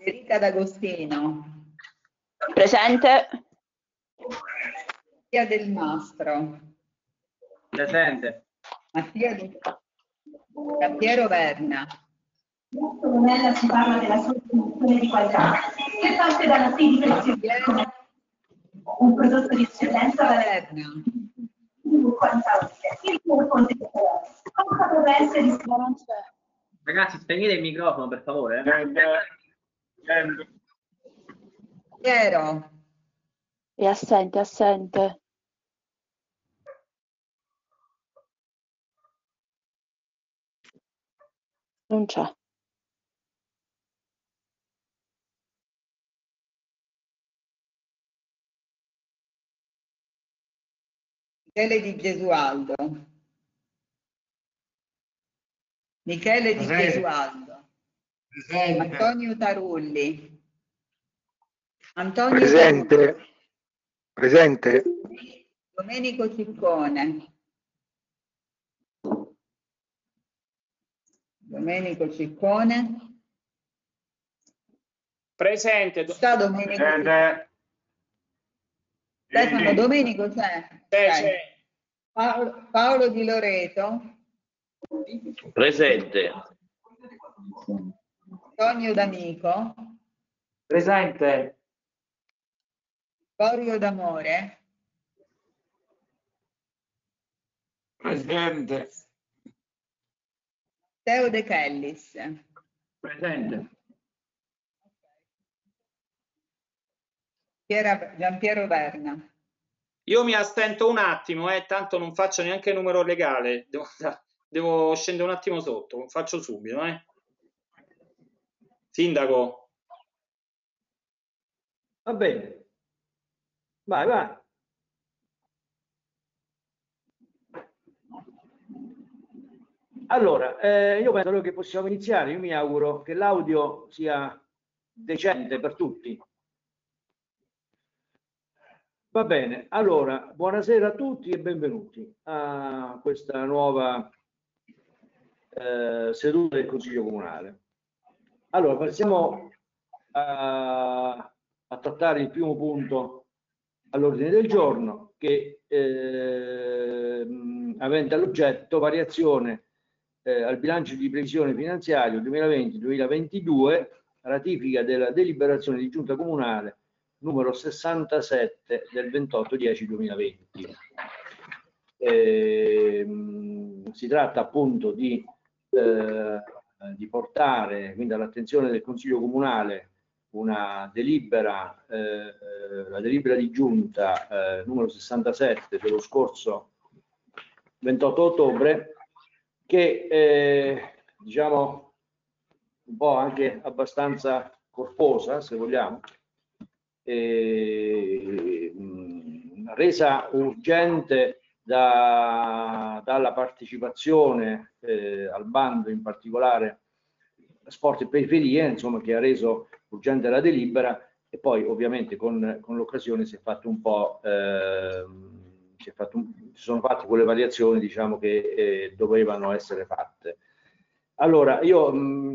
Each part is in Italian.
Federica D'Agostino. Presente. Mattia Del Mastro. Presente. Piero Verna. Nella si parla della soluzione di qualità, che parte dalla predicazione un prodotto di eccellenza Verna. Cosa deve essere Ragazzi, spegnete il microfono, per favore. Piero. È assente, assente. Non c'è. Michele Di Gesualdo. Michele Di Gesualdo. Antonio Tarulli. Antonio Presente. Tarulli. Presente. Domenico Ciccone. Domenico Ciccone. Presente. Sta Domenico Ciccone. Stefano Domenico c'è. C'è. Paolo Di Loreto. Presente. Antonio D'Amico. Presente. Vittorio D'Amore. Presente. Matteo De Kellis. Presente. Giampiero Verna. Io mi astento un attimo, tanto non faccio neanche il numero legale. Devo scendere un attimo sotto, lo faccio subito. Sindaco. Va bene. Vai, vai. Allora, io penso che possiamo iniziare. Io mi auguro che l'audio sia decente per tutti. Va bene, allora, buonasera a tutti e benvenuti a questa nuova seduta del Consiglio Comunale. Allora, passiamo a trattare il primo punto all'ordine del giorno, che avente all'oggetto variazione al bilancio di previsione finanziario 2020-2022, ratifica della deliberazione di Giunta Comunale numero 67 del 28/10/2020. Si tratta appunto di portare quindi all'attenzione del Consiglio Comunale una delibera, la delibera di Giunta numero 67 dello scorso 28 ottobre, che diciamo un po' anche abbastanza corposa, se vogliamo, resa urgente dalla partecipazione al bando, in particolare Sport e Periferie, insomma, che ha reso urgente la delibera, e poi ovviamente con l'occasione si è fatto un po' si sono fatte quelle variazioni, diciamo, che dovevano essere fatte. Allora io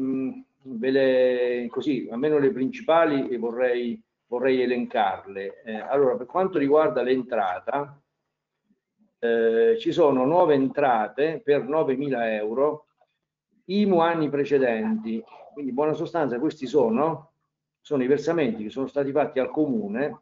così, almeno le principali, vorrei elencarle. Allora, per quanto riguarda l'entrata, ci sono nuove entrate per 9.000 euro, IMU anni precedenti, quindi in buona sostanza questi sono i versamenti che sono stati fatti al Comune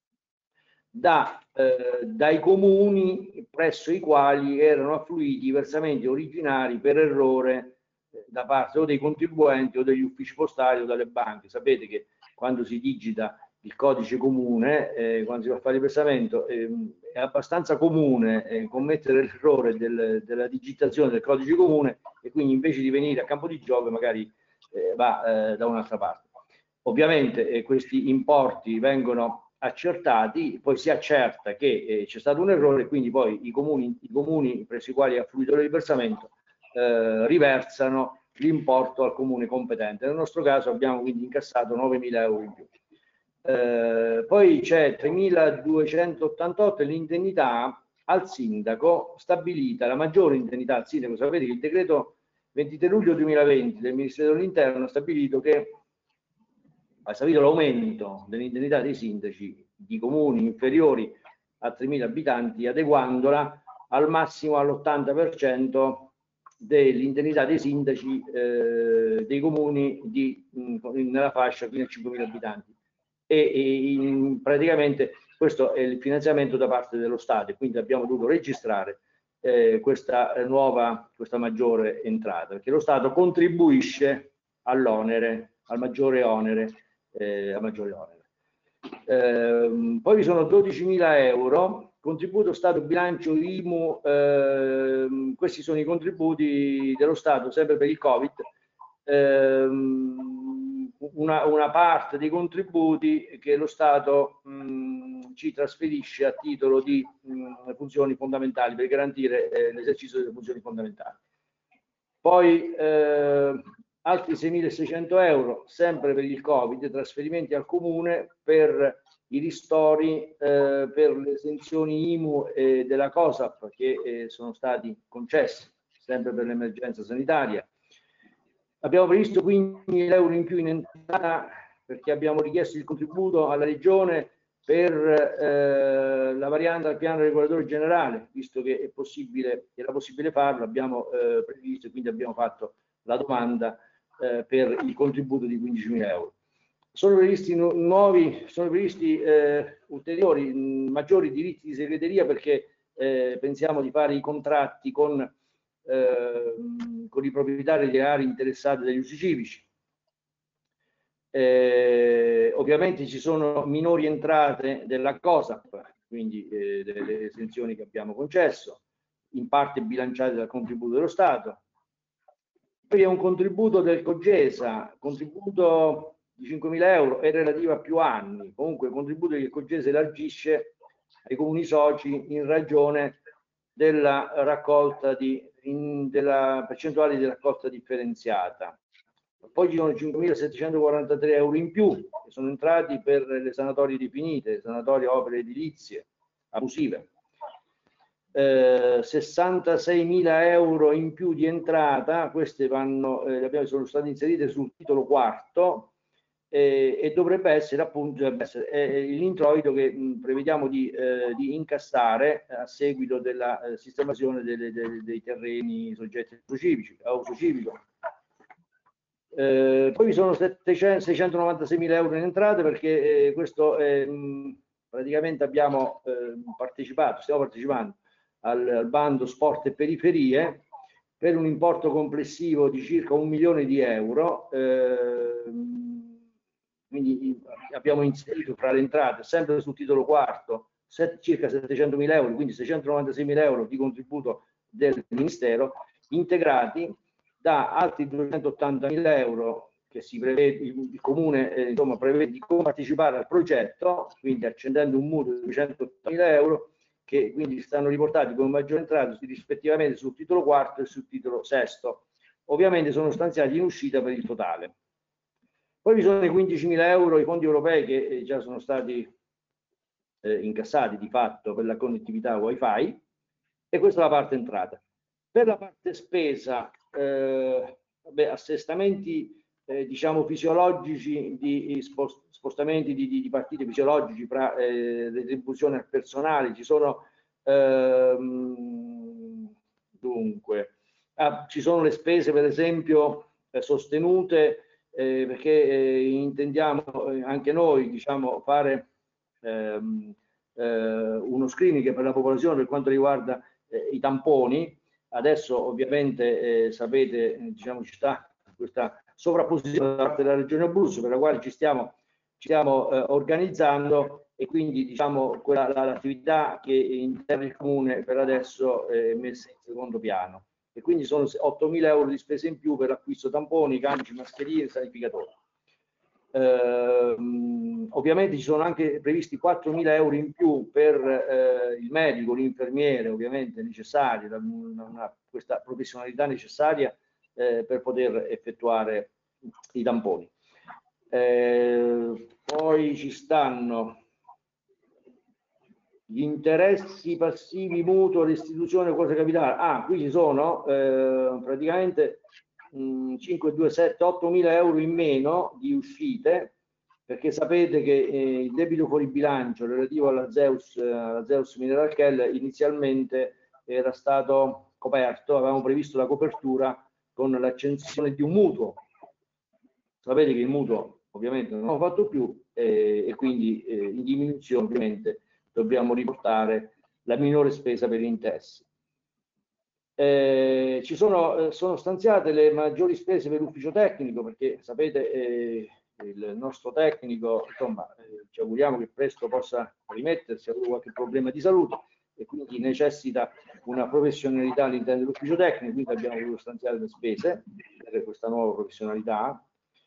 dai comuni presso i quali erano affluiti i versamenti originari per errore da parte o dei contribuenti o degli uffici postali o dalle banche. Sapete che quando si digita il codice comune, quando si va a fare il versamento, è abbastanza comune commettere l'errore della digitazione del codice comune, e quindi invece di venire a campo di gioco magari va da un'altra parte. Ovviamente questi importi vengono accertati, poi si accerta che c'è stato un errore, quindi poi i comuni presso i quali è affluito il versamento riversano l'importo al comune competente. Nel nostro caso abbiamo quindi incassato 9.000 euro in più. Poi c'è 3.288 l'indennità al sindaco, stabilita la maggiore indennità al sindaco. Sapete che il decreto 23 luglio 2020 del Ministero dell'Interno ha stabilito che ha stabilito l'aumento dell'indennità dei sindaci di comuni inferiori a 3.000 abitanti, adeguandola al massimo all'80% dell'indennità dei sindaci dei comuni nella fascia fino a 5.000 abitanti. Praticamente questo è il finanziamento da parte dello Stato, e quindi abbiamo dovuto registrare questa maggiore entrata, perché lo Stato contribuisce all'onere, al maggiore onere. Poi vi sono 12.000 euro, contributo Stato, bilancio, IMU, questi sono i contributi dello Stato sempre per il Covid, una parte dei contributi che lo Stato ci trasferisce a titolo di funzioni fondamentali, per garantire l'esercizio delle funzioni fondamentali. Poi altri 6.600 euro, sempre per il Covid, trasferimenti al Comune per i ristori per le esenzioni IMU della COSAP che sono stati concessi, sempre per l'emergenza sanitaria. Abbiamo previsto 15.000 euro in più in entrata perché abbiamo richiesto il contributo alla Regione per la variante al piano regolatore generale, visto che è possibile, era possibile farlo, abbiamo previsto e quindi abbiamo fatto la domanda per il contributo di 15.000 euro. Sono previsti ulteriori, maggiori diritti di segreteria perché pensiamo di fare i contratti con i proprietari delle aree interessate dagli usi civici. Ovviamente ci sono minori entrate della COSAP, quindi delle esenzioni che abbiamo concesso, in parte bilanciate dal contributo dello Stato. Poi è un contributo del COGESA, contributo di 5.000 euro, è relativo a più anni, comunque il contributo che il COGESA elargisce ai comuni soci in ragione della raccolta della percentuale di raccolta differenziata. Poi ci sono 5.743 euro in più che sono entrati per le sanatorie definite, le sanatorie opere edilizie abusive. 66.000 euro in più di entrata, queste sono state inserite sul titolo quarto e dovrebbe essere appunto l'introito che prevediamo di incassare a seguito della sistemazione dei terreni soggetti a uso civico. Poi vi sono 696.000 euro in entrate perché questo praticamente stiamo partecipando al bando sport e periferie per un importo complessivo di circa 1 milione di euro. Quindi abbiamo inserito fra le entrate, sempre sul titolo quarto, circa 700.000 euro, quindi 696.000 euro di contributo del Ministero, integrati da altri 280.000 euro che si prevede, il Comune prevede di compartecipare al progetto, quindi accendendo un mutuo di 280.000 euro, che quindi stanno riportati come maggiore entrata rispettivamente sul titolo quarto e sul titolo sesto. Ovviamente sono stanziati in uscita per il totale. Poi vi sono i 15.000 euro, i fondi europei che già sono stati incassati di fatto per la connettività wifi, e questa è la parte entrata. Per la parte spesa, assestamenti diciamo fisiologici, di spostamenti di partite fisiologici fra retribuzione al personale, ci sono dunque ci sono le spese per esempio sostenute perché intendiamo anche noi fare uno screening per la popolazione per quanto riguarda i tamponi. Adesso ovviamente sapete, ci sta questa sovrapposizione da parte della Regione Abruzzo, per la quale ci stiamo organizzando, e quindi l'attività che interna il Comune per adesso è messa in secondo piano, e quindi sono 8.000 euro di spese in più per l'acquisto tamponi, camici, mascherine e sanificatori. Ovviamente ci sono anche previsti 4.000 euro in più per il medico, l'infermiere, ovviamente necessari, questa professionalità necessaria per poter effettuare i tamponi. Poi ci stanno gli interessi passivi, mutuo, restituzione, cosa capitale. Qui ci sono praticamente 5, 2, 7, 8.000 euro in meno di uscite perché sapete che il debito fuori bilancio relativo alla Zeus Mineral Kell inizialmente era stato coperto, avevamo previsto la copertura con l'accensione di un mutuo. Sapete che il mutuo ovviamente non l'ho fatto più e quindi in diminuzione ovviamente dobbiamo riportare la minore spesa per gli interessi. Sono stanziate le maggiori spese per l'ufficio tecnico, perché sapete il nostro tecnico, insomma, ci auguriamo che presto possa rimettersi, ha avuto qualche problema di salute e quindi necessita una professionalità all'interno dell'ufficio tecnico, quindi abbiamo dovuto stanziare le spese per questa nuova professionalità.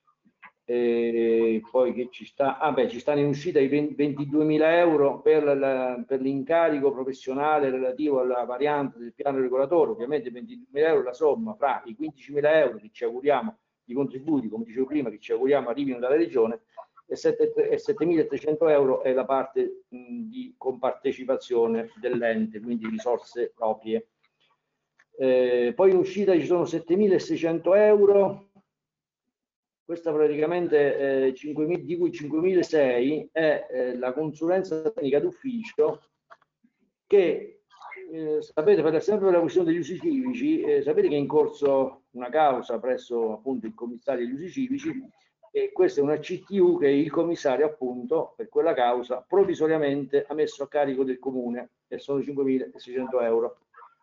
Poi che ci sta, ci stanno in uscita i 22.000 euro per l'incarico professionale relativo alla variante del piano regolatore. Ovviamente 22.000 euro la somma fra i 15.000 euro che ci auguriamo di contributi, come dicevo prima, che ci auguriamo arrivino dalla regione, e 7.300 euro è la parte di compartecipazione dell'ente, quindi risorse proprie. Poi in uscita ci sono 7.600 euro. Questa praticamente di cui 5.600 è la consulenza tecnica d'ufficio che sapete, sempre per la questione degli usi civici, sapete che è in corso una causa presso appunto il commissario degli usi civici, e questa è una CTU che il commissario appunto per quella causa provvisoriamente ha messo a carico del comune, e sono 5.600 euro.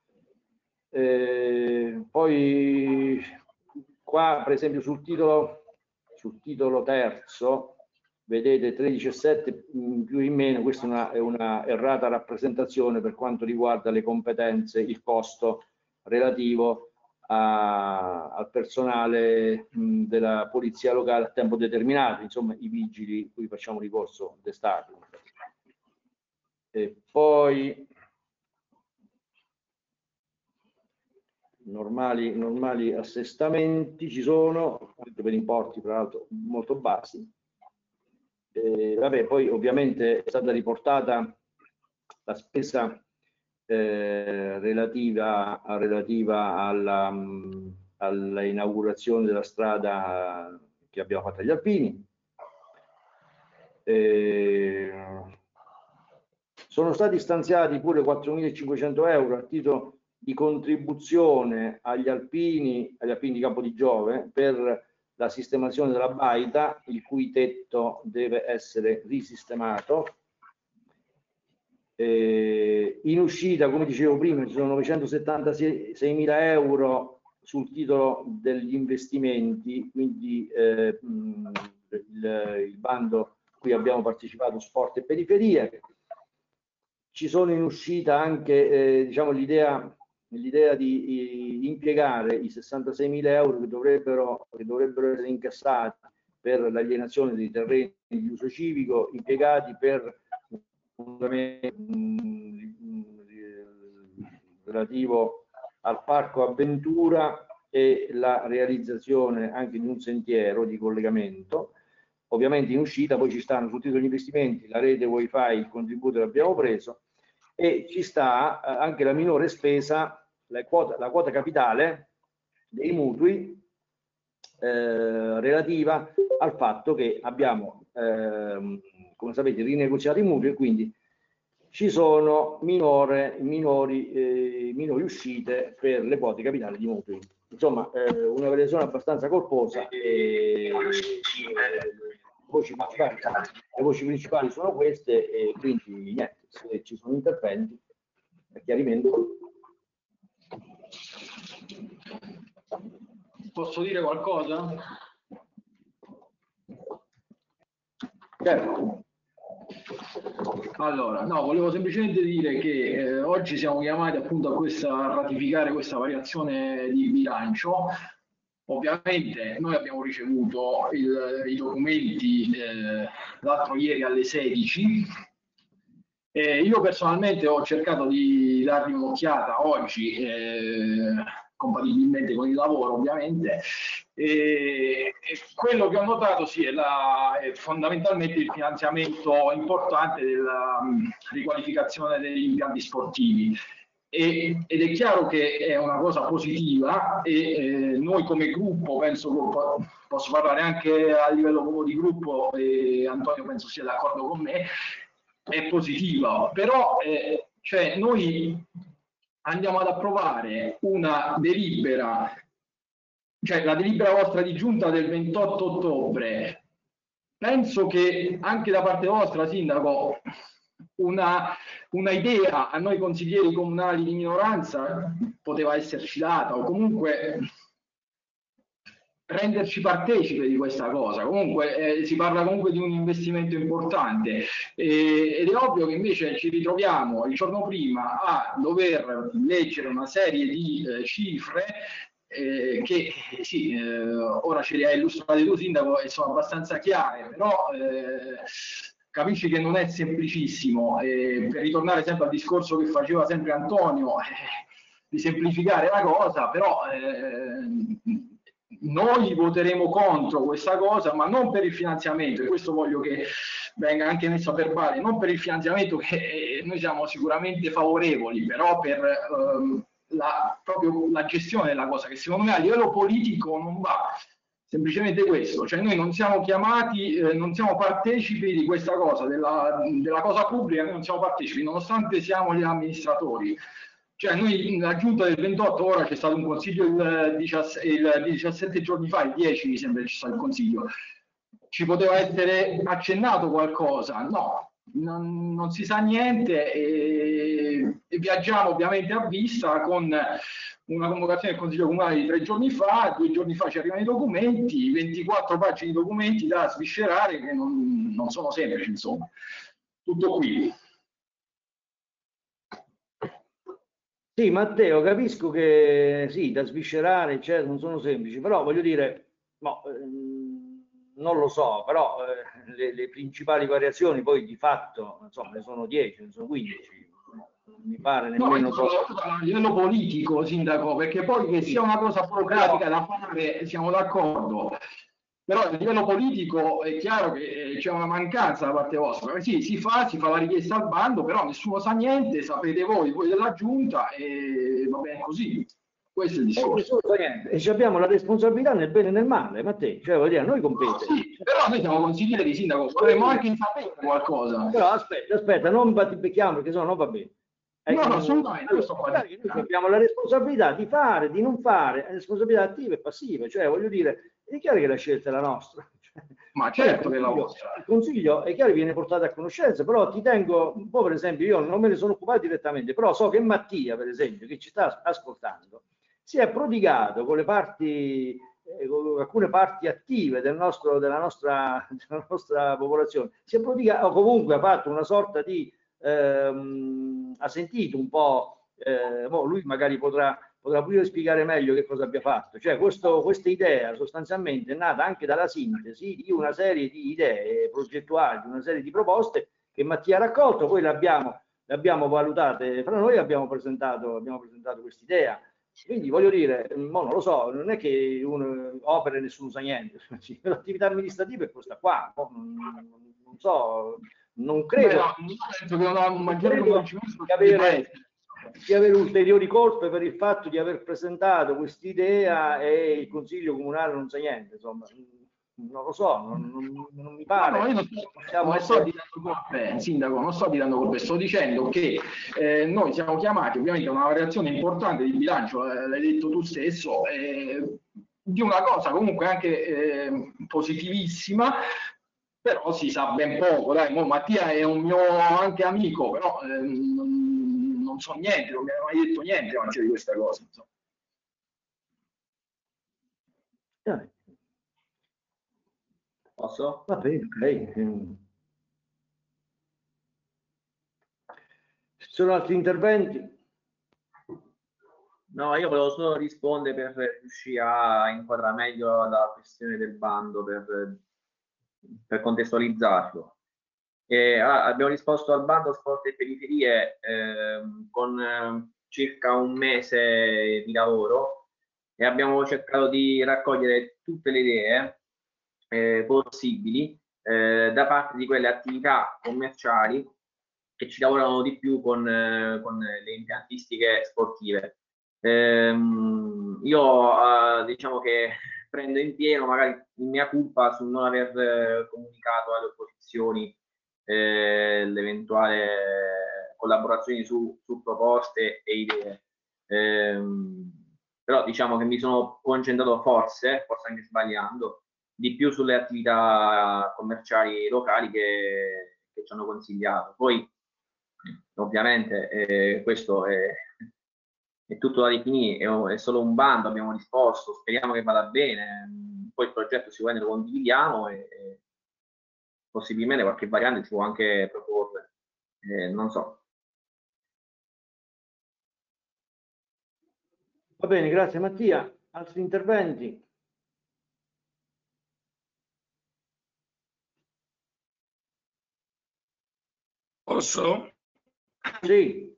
Poi qua per esempio sul titolo terzo vedete 13,7 in più in meno, questa è una errata rappresentazione per quanto riguarda le competenze, il costo relativo al personale della polizia locale a tempo determinato, insomma i vigili cui facciamo ricorso d'estate. E poi normali assestamenti ci sono, anche per importi tra l'altro molto bassi. Vabbè, poi ovviamente è stata riportata la spesa relativa all'inaugurazione della strada che abbiamo fatto agli Alpini. Sono stati stanziati pure 4.500 euro a titolo di contribuzione agli alpini di Campo di Giove per la sistemazione della baita, il cui tetto deve essere risistemato. In uscita, come dicevo prima, ci sono 976.000 euro sul titolo degli investimenti, quindi il bando cui abbiamo partecipato, sport e periferie. Ci sono in uscita anche diciamo, l'idea di impiegare i 66.000 euro che dovrebbero essere incassati per l'alienazione dei terreni di uso civico, impiegati per relativo al parco avventura e la realizzazione anche di un sentiero di collegamento. Ovviamente in uscita poi ci stanno sul titolo degli investimenti la rete wifi, il contributo che abbiamo preso, e ci sta anche la minore spesa, la quota capitale dei mutui relativa al fatto che abbiamo, come sapete, rinegoziato i mutui, e quindi ci sono minori uscite per le quote capitali di mutui. Insomma, una variazione abbastanza corposa. Le voci principali sono queste, e quindi niente, se ci sono interventi a chiarimento. Posso dire qualcosa? Certo. Allora, no, volevo semplicemente dire che oggi siamo chiamati appunto a ratificare questa variazione di bilancio. Ovviamente noi abbiamo ricevuto i documenti l'altro ieri alle 16. Io personalmente ho cercato di dargli un'occhiata oggi, compatibilmente con il lavoro ovviamente, e quello che ho notato sì, è fondamentalmente il finanziamento importante della riqualificazione degli impianti sportivi. ed è chiaro che è una cosa positiva e noi come gruppo, penso che posso parlare anche a livello proprio di gruppo, e Antonio penso sia d'accordo con me, è positiva, però cioè noi andiamo ad approvare una delibera, cioè la delibera vostra di giunta del 28 ottobre. Penso che anche da parte vostra, Sindaco, una idea a noi consiglieri comunali di minoranza poteva esserci data, o comunque renderci partecipe di questa cosa. Comunque si parla comunque di un investimento importante ed è ovvio che invece ci ritroviamo il giorno prima a dover leggere una serie di cifre che sì, ora ce le hai illustrate tu, Sindaco, e sono abbastanza chiare, però capisci che non è semplicissimo. Per ritornare sempre al discorso che faceva sempre Antonio, di semplificare la cosa, però noi voteremo contro questa cosa, ma non per il finanziamento, e questo voglio che venga anche messo a verbale, non per il finanziamento, che noi siamo sicuramente favorevoli, però per proprio la gestione della cosa, che secondo me a livello politico non va. Semplicemente questo, cioè noi non siamo chiamati, non siamo partecipi di questa cosa, della cosa pubblica, noi non siamo partecipi, nonostante siamo gli amministratori. Cioè noi, la giunta del 28, ora c'è stato un consiglio il 17 giorni fa, il 10 mi sembra che c'è stato il consiglio, ci poteva essere accennato qualcosa? No, non si sa niente e viaggiamo ovviamente a vista con una convocazione del Consiglio Comunale di 3 giorni fa, 2 giorni fa ci arrivano i documenti, 24 pagine di documenti da sviscerare che non sono semplici, insomma. Tutto qui. Sì, Matteo, capisco che sì, da sviscerare, certo, non sono semplici, però voglio dire, no, non lo so, però le principali variazioni poi di fatto, insomma, ne sono 10, ne sono 15, mi pare nemmeno a livello politico, Sindaco, perché poi che sia una cosa burocratica da fare, siamo d'accordo. Però a livello politico è chiaro che c'è una mancanza da parte vostra. Sì, si fa la richiesta al bando, però nessuno sa niente, sapete voi della giunta, e va bene così. Questo è il discorso. E ci abbiamo la responsabilità nel bene e nel male, Matteo, cioè voglio dire, a noi compete. No, sì, però noi siamo consiglieri, Sindaco, vorremmo anche sapere qualcosa. Però aspetta, non battibecchiamo perché sennò non va bene. No, assolutamente. Noi abbiamo la responsabilità di fare, di non fare, responsabilità attive e passive, cioè voglio dire, è chiaro che la scelta è la nostra. Ma certo che è la vostra. Il consiglio è chiaro che viene portato a conoscenza, però ti tengo un po', per esempio, io non me ne sono occupato direttamente, però so che Mattia, per esempio, che ci sta ascoltando, si è prodigato con le parti, con alcune parti attive della nostra popolazione, si è prodigato, o comunque ha fatto una sorta di ha sentito un po', lui magari potrà pure spiegare meglio che cosa abbia fatto, cioè questa idea sostanzialmente è nata anche dalla sintesi di una serie di idee progettuali, di una serie di proposte che Mattia ha raccolto, poi le abbiamo valutate fra noi, abbiamo presentato questa idea. Quindi voglio dire, non lo so, non è che uno opera e nessuno sa niente, l'attività amministrativa è questa qua, non so, non credo, di avere ulteriori colpe per il fatto di aver presentato quest'idea e il Consiglio Comunale non sa niente, insomma, non lo so, non mi pare. No, io non sto dando colpe, Sindaco, non sto dando colpe, sto dicendo che noi siamo chiamati ovviamente a una variazione importante di bilancio, l'hai detto tu stesso, di una cosa comunque anche positivissima, però si sa ben poco, dai. Mattia è un mio anche amico, però non so niente, non mi hanno mai detto niente anche di questa cosa. Dai. Posso? Va bene, ok. Ci sono altri interventi? No, io volevo solo rispondere per riuscire a inquadrare meglio la questione del bando, per contestualizzarlo. Abbiamo risposto al bando sport e periferie con circa un mese di lavoro e abbiamo cercato di raccogliere tutte le idee possibili da parte di quelle attività commerciali che ci lavorano di più con le impiantistiche sportive. Io diciamo che prendo in pieno magari in mia colpa sul non aver comunicato alle opposizioni l'eventuale collaborazione su proposte e idee. Però diciamo che mi sono concentrato forse anche sbagliando, di più sulle attività commerciali locali che ci hanno consigliato. Poi ovviamente questo è tutto da definire, è solo un bando, abbiamo risposto, speriamo che vada bene, poi il progetto sicuramente lo condividiamo e possibilmente qualche variante ci può anche proporre, non so. Va bene, grazie Mattia. Altri interventi? Posso? Sì.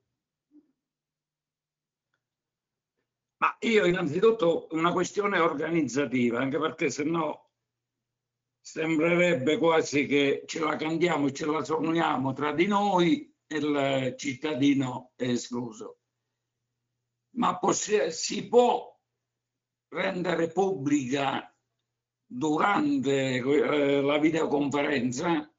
Ma io innanzitutto una questione organizzativa, anche perché sennò sembrerebbe quasi che ce la cantiamo e ce la suoniamo tra di noi e il cittadino è escluso. Ma si può rendere pubblica durante la videoconferenza?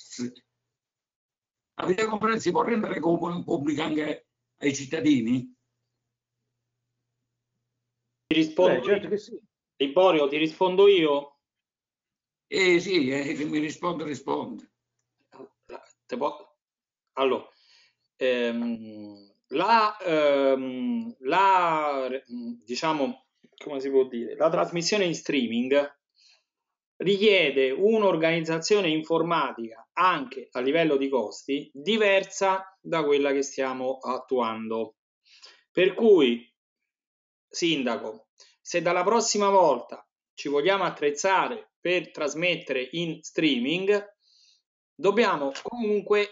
La videoconferenza si può rendere pubblica anche ai cittadini? Ti rispondo Certo che sì. Liborio, ti rispondo io? Sì, che mi risponde. Allora, diciamo, come si può dire, la trasmissione in streaming richiede un'organizzazione informatica anche a livello di costi diversa da quella che stiamo attuando. Per cui, Sindaco, se dalla prossima volta ci vogliamo attrezzare per trasmettere in streaming, dobbiamo comunque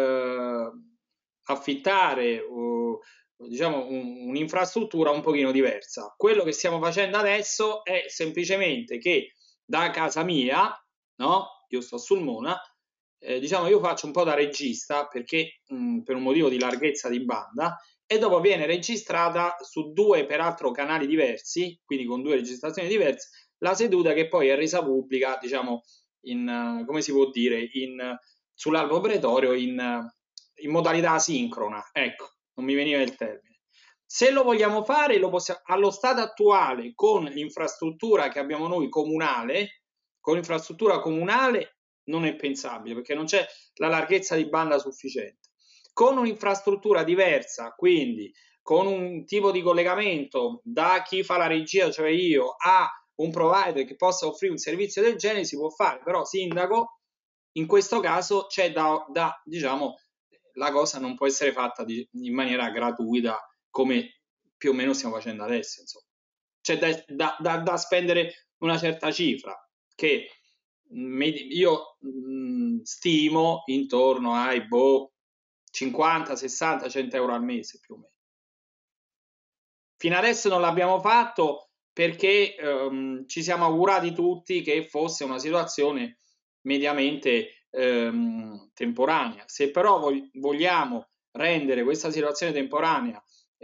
affittare diciamo un'infrastruttura un pochino diversa. Quello che stiamo facendo adesso è semplicemente che da casa mia, no? Io sto sul Mona, diciamo io faccio un po' da regista perché per un motivo di larghezza di banda, e dopo viene registrata su 2 peraltro canali diversi, quindi con 2 registrazioni diverse, la seduta che poi è resa pubblica, diciamo, come si può dire, sull'albo pretorio in modalità asincrona. Ecco, non mi veniva il termine. Se lo vogliamo fare, lo possiamo, allo stato attuale, con l'infrastruttura che abbiamo noi comunale, con l'infrastruttura comunale non è pensabile, perché non c'è la larghezza di banda sufficiente. Con un'infrastruttura diversa, quindi con un tipo di collegamento da chi fa la regia, cioè io, a un provider che possa offrire un servizio del genere, si può fare. Però, Sindaco, in questo caso c'è diciamo, la cosa non può essere fatta in maniera gratuita come più o meno stiamo facendo adesso, insomma. C'è da spendere una certa cifra che io stimo intorno ai 50, 60, 100 euro al mese più o meno. Fino adesso non l'abbiamo fatto perché ci siamo augurati tutti che fosse una situazione mediamente temporanea. Se però vogliamo rendere questa situazione temporanea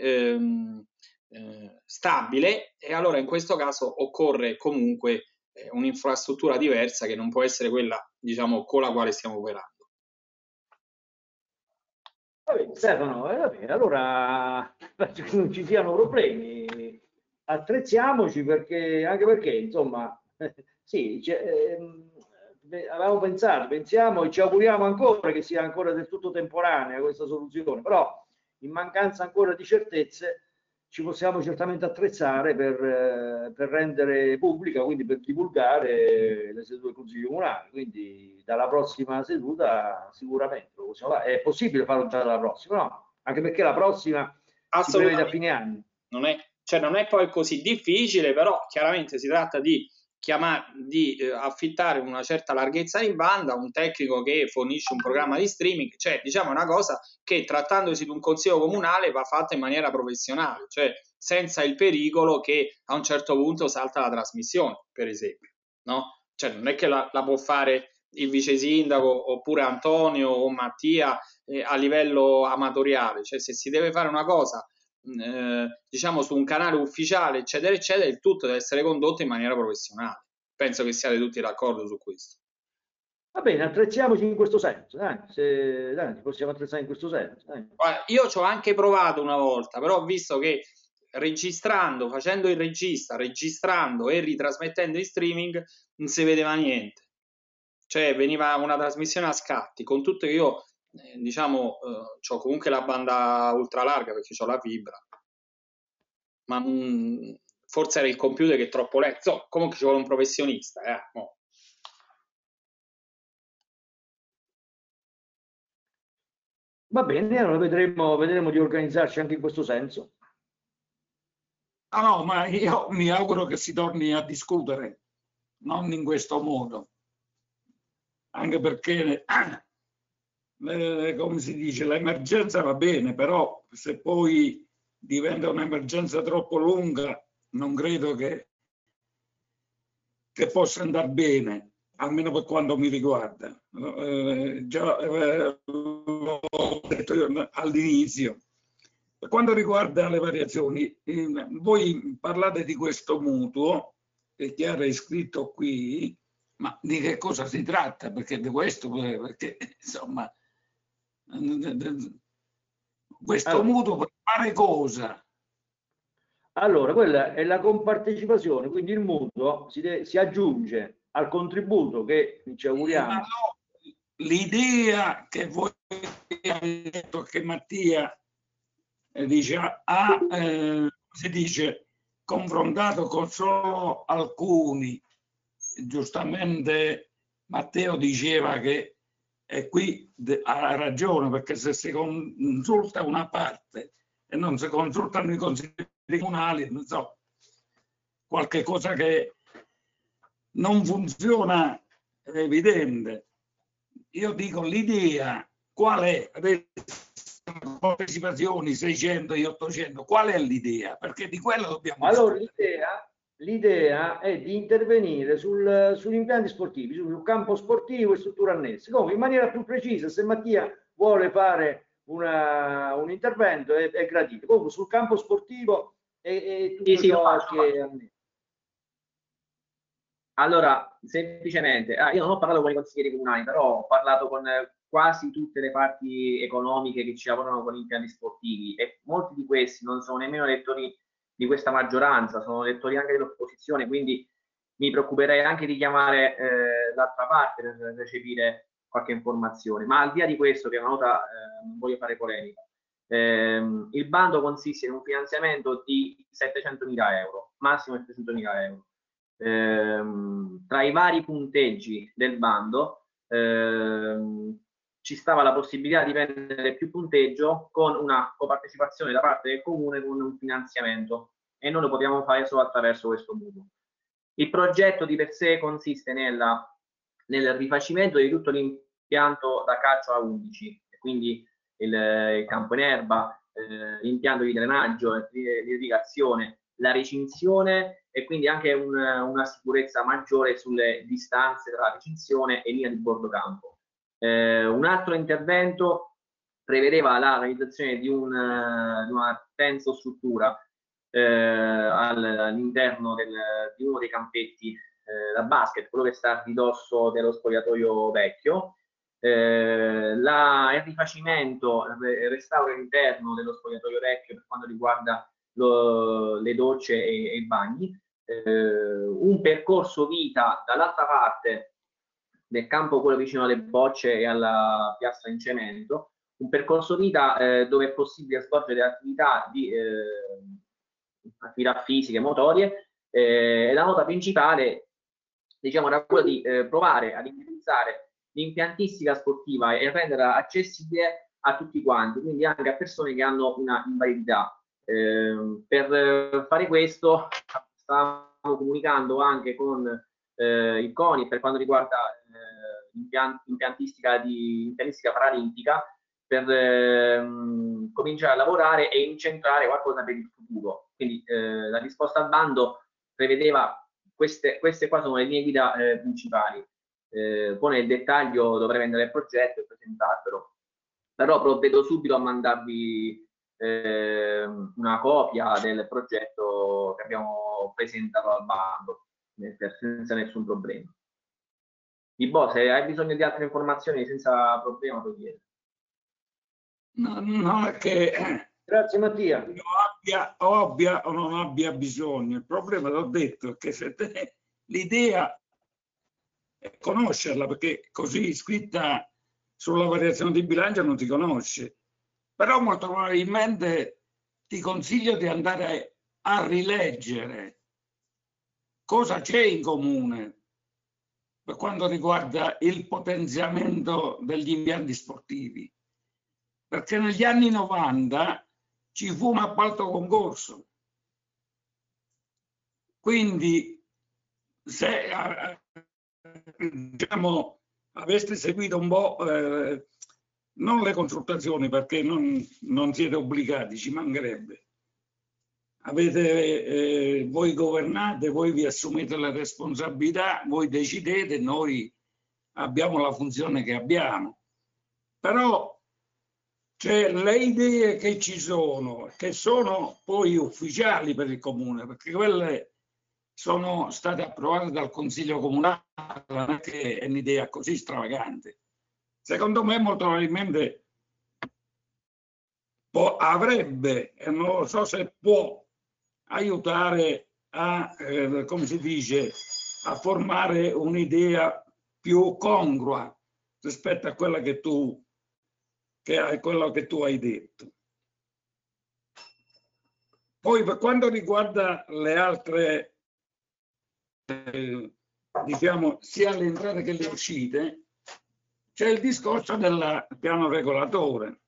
stabile, e allora in questo caso occorre comunque un'infrastruttura diversa che non può essere quella, diciamo, con la quale stiamo operando. Stefano, allora non ci siano problemi, attrezziamoci anche perché insomma sì, avevamo pensiamo e ci auguriamo ancora che sia ancora del tutto temporanea questa soluzione, però in mancanza ancora di certezze ci possiamo certamente attrezzare per rendere pubblica, quindi per divulgare le sedute del Consiglio Comunale. Quindi dalla prossima seduta sicuramente lo possiamo fare. È possibile farlo già dalla prossima, no? Anche perché la prossima si prevede a fine anno. Non è poi così difficile, però chiaramente si tratta di affittare una certa larghezza di banda, un tecnico che fornisce un programma di streaming, cioè diciamo una cosa che trattandosi di un consiglio comunale va fatta in maniera professionale, cioè senza il pericolo che a un certo punto salta la trasmissione, per esempio, no? Cioè non è che la può fare il vice sindaco oppure Antonio o Mattia a livello amatoriale, cioè se si deve fare una cosa diciamo su un canale ufficiale eccetera eccetera, il tutto deve essere condotto in maniera professionale. Penso che siate tutti d'accordo su questo. Va bene, attrezziamoci in questo senso, dai, ci possiamo attrezzare in questo senso. Dai. Guarda, io ci ho anche provato una volta, però ho visto che registrando, facendo il regista, registrando e ritrasmettendo in streaming non si vedeva niente. Cioè veniva una trasmissione a scatti, con tutto che io diciamo ho comunque la banda ultra larga perché ho la fibra, ma forse era il computer che è troppo lento. So, comunque ci vuole un professionista, mo. Va bene, allora vedremo di organizzarci anche in questo senso. Ah no, ma io mi auguro che si torni a discutere, non in questo modo. Anche perché, come si dice, l'emergenza va bene, però se poi diventa un'emergenza troppo lunga, non credo che possa andare bene, almeno per quanto mi riguarda. Già l'ho detto io all'inizio. Per quanto riguarda le variazioni, voi parlate di questo mutuo, che Chiara è scritto qui, ma di che cosa si tratta? Perché di questo, perché insomma, questo mutuo per fare cosa? Allora, quella è la compartecipazione, quindi il mutuo si aggiunge al contributo che ci auguriamo. No, l'idea che voi avete detto che Mattia dice si dice confrontato con solo alcuni, giustamente Matteo diceva che qui ha ragione, perché se si consulta una parte e non si consultano i consigli comunali, non so, qualche cosa che non funziona è evidente. Io dico l'idea qual è? Partecipazioni 600 e 800, qual è l'idea? Perché di quello dobbiamo allora l'idea è di intervenire sugli impianti sportivi, sul campo sportivo e strutture annesse. Comunque in maniera più precisa, se Mattia vuole fare un intervento è gradito. Comunque sul campo sportivo e tutto ciò che... Allora, semplicemente, io non ho parlato con i consiglieri comunali, però ho parlato con quasi tutte le parti economiche che ci lavorano con impianti sportivi e molti di questi non sono nemmeno elettori di questa maggioranza, sono elettori anche dell'opposizione, quindi mi preoccuperei anche di chiamare l'altra parte per recepire qualche informazione. Ma al di là di questo, che è una nota, non voglio fare polemica, il bando consiste in un finanziamento di 700.000 euro, massimo 700.000 euro. Tra i vari punteggi del bando ci stava la possibilità di prendere più punteggio con una copartecipazione da parte del comune con un finanziamento, e noi lo potevamo fare solo attraverso questo mutuo. Il progetto di per sé consiste nel rifacimento di tutto l'impianto da calcio a 11, quindi il campo in erba, l'impianto di drenaggio, l'irrigazione, la recinzione e quindi anche una sicurezza maggiore sulle distanze tra la recinzione e linea di bordo campo. Un altro intervento prevedeva la realizzazione di una tensostruttura all'interno di uno dei campetti da basket, quello che sta a ridosso dello spogliatoio vecchio. Il rifacimento, il restauro interno dello spogliatoio vecchio per quanto riguarda le docce e i bagni, un percorso vita dall'altra parte del campo, quello vicino alle bocce e alla piastra in cemento, un percorso vita dove è possibile svolgere attività di attività fisiche, motorie, e la nota principale, diciamo, era quella di provare ad indirizzare l'impiantistica sportiva e renderla accessibile a tutti quanti, quindi anche a persone che hanno una invalidità. Per fare questo stavamo comunicando anche con il CONI per quanto riguarda impiantistica paralimpica, per cominciare a lavorare e incentrare qualcosa per il futuro. Quindi la risposta al bando prevedeva queste qua sono le linee guida principali. poi nel dettaglio dovrei vendere il progetto e presentarvelo, però provvedo subito a mandarvi una copia del progetto che abbiamo presentato al bando senza nessun problema. Ibo, se hai bisogno di altre informazioni senza problema puoi chiedere. Non è che Grazie Mattia. abbia o non abbia bisogno. Il problema, l'ho detto, è che se te l'idea è conoscerla, perché così scritta sulla variazione di bilancio non ti conosce. Però molto probabilmente ti consiglio di andare a rileggere cosa c'è in comune per quanto riguarda il potenziamento degli impianti sportivi. Perché negli anni 90 ci fu un appalto concorso. Quindi se diciamo, aveste seguito un po', non le consultazioni, perché non siete obbligati, ci mancherebbe. Voi governate, voi vi assumete le responsabilità, voi decidete, noi abbiamo la funzione che abbiamo. Però cioè, le idee che ci sono, che sono poi ufficiali per il comune, perché quelle sono state approvate dal Consiglio Comunale, non è che è un'idea così stravagante. Secondo me molto probabilmente avrebbe, e non lo so se può, aiutare a, come si dice, a formare un'idea più congrua rispetto a quella che tu hai detto. Poi per quanto riguarda le altre, diciamo, sia le entrate che le uscite, c'è il discorso del piano regolatore.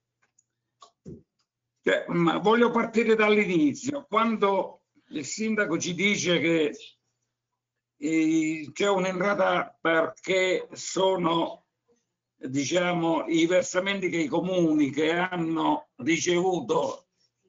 Cioè, voglio partire dall'inizio. Quando il sindaco ci dice che c'è un'entrata perché sono, diciamo, i versamenti che i comuni che hanno ricevuto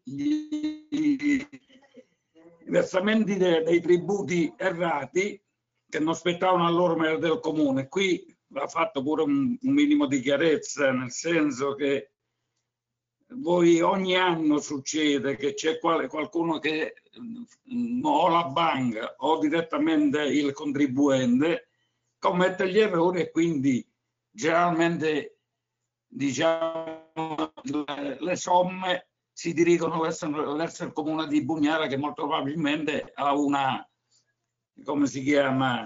i versamenti dei tributi errati che non spettavano a loro ma del comune. Qui va fatto pure un minimo di chiarezza, nel senso che voi ogni anno succede che c'è qualcuno che o la banca o direttamente il contribuente commette gli errori e quindi generalmente, diciamo, le somme si dirigono verso il comune di Bugnara, che molto probabilmente ha una, come si chiama,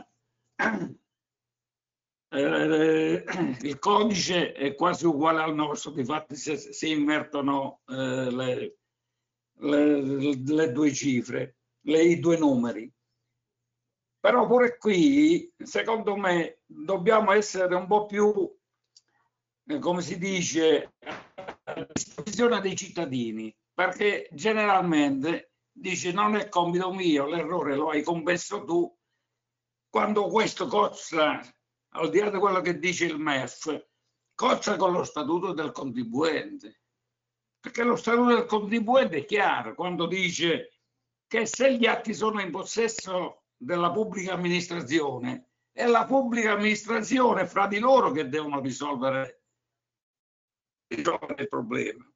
il codice è quasi uguale al nostro, difatti si invertono le due cifre, i due numeri. Però pure qui, secondo me, dobbiamo essere un po' più, come si dice, a disposizione dei cittadini, perché generalmente dice non è compito mio, l'errore lo hai commesso tu, quando questo cozza, al di là di quello che dice il MEF, cozza con lo statuto del contribuente. Perché lo statuto del contribuente è chiaro quando dice che se gli atti sono in possesso della pubblica amministrazione, è la pubblica amministrazione fra di loro che devono risolvere il problema.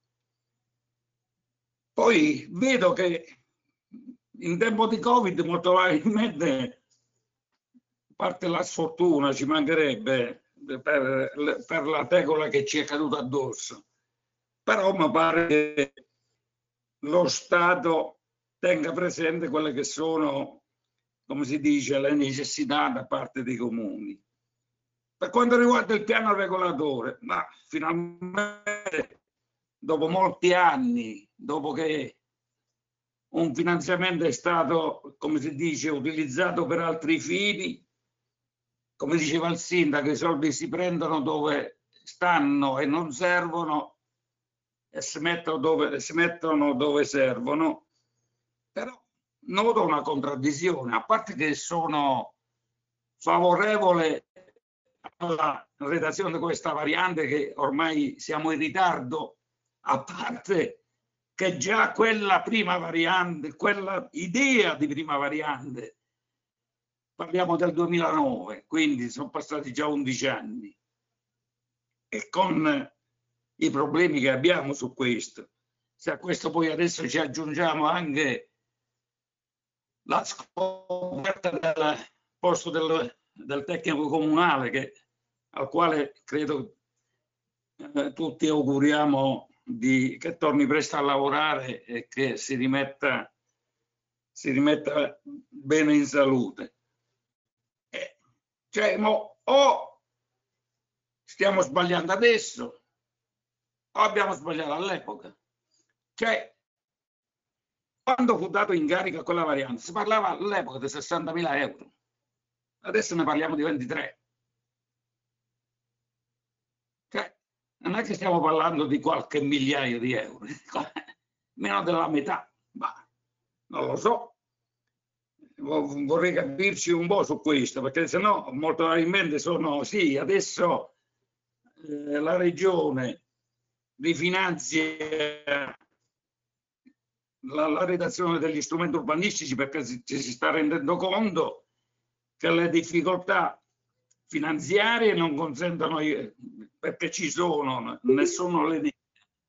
Poi vedo che in tempo di Covid molto probabilmente, a parte la sfortuna, ci mancherebbe per la tegola che ci è caduta addosso, però mi pare che lo Stato tenga presente quelle che sono, come si dice, le necessità da parte dei comuni. Per quanto riguarda il piano regolatore, ma finalmente, dopo molti anni, dopo che un finanziamento è stato, come si dice, utilizzato per altri fini, come diceva il sindaco, i soldi si prendono dove stanno e non servono e si mettono dove servono. Però noto una contraddizione, a parte che sono favorevole alla redazione di questa variante, che ormai siamo in ritardo, a parte che già quella prima variante, quella idea di prima variante parliamo del 2009, quindi sono passati già 11 anni. E con i problemi che abbiamo su questo, se a questo poi adesso ci aggiungiamo anche la scoperta del posto del tecnico comunale, al quale credo tutti auguriamo che torni presto a lavorare e che si rimetta bene in salute. Cioè, o stiamo sbagliando adesso o abbiamo sbagliato all'epoca. Cioè, quando fu dato in carica quella variante si parlava all'epoca di 60.000 euro, adesso ne parliamo di 23. Cioè, non è che stiamo parlando di qualche migliaio di euro, meno della metà, ma non lo so. Vorrei capirci un po' su questo, perché se no molto probabilmente sì, adesso la regione rifinanzia la redazione degli strumenti urbanistici perché ci si sta rendendo conto che le difficoltà finanziarie non consentono, perché ci sono, nessuno le dice.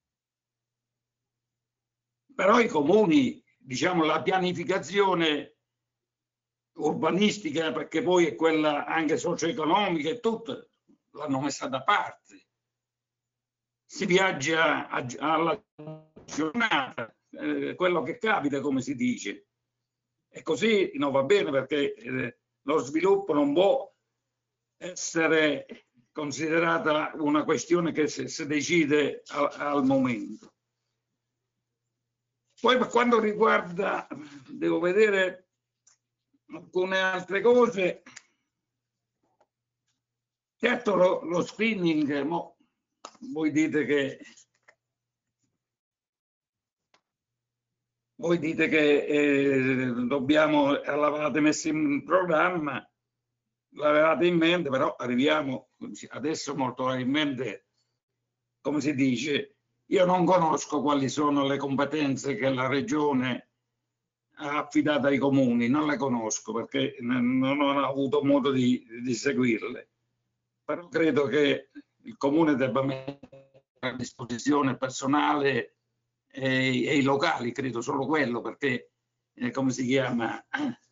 Però i comuni, diciamo, la pianificazione urbanistica, perché poi è quella anche socio-economica e tutto, l'hanno messa da parte. Si viaggia alla giornata, quello che capita, come si dice. E così non va bene, perché lo sviluppo non può essere considerata una questione che si decide al momento. Poi per quanto riguarda, devo vedere alcune altre cose. Certo, lo screening, voi dite che dobbiamo, l'avevate messo in programma, l'avevate in mente, però arriviamo adesso molto probabilmente, come si dice, io non conosco quali sono le competenze che la regione ha affidato ai comuni, non le conosco perché non ho avuto modo di seguirle, però credo che il comune debba mettere a disposizione personale e i locali, credo solo quello, perché come si chiama,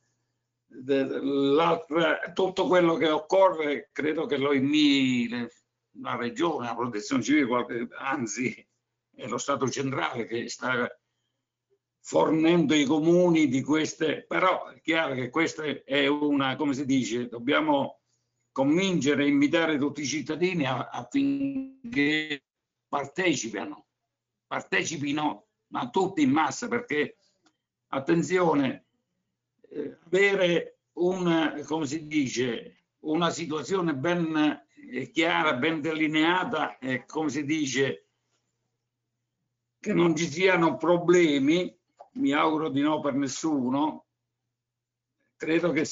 tutto quello che occorre credo che lo invii la regione, la protezione civile, anzi è lo Stato centrale che sta fornendo i comuni di queste, però è chiaro che questa è una, come si dice, dobbiamo convincere e invitare tutti i cittadini affinché partecipino, ma tutti in massa, perché attenzione, avere come si dice, una situazione ben chiara, ben delineata e come si dice, che non ci siano problemi, mi auguro di no per nessuno, credo che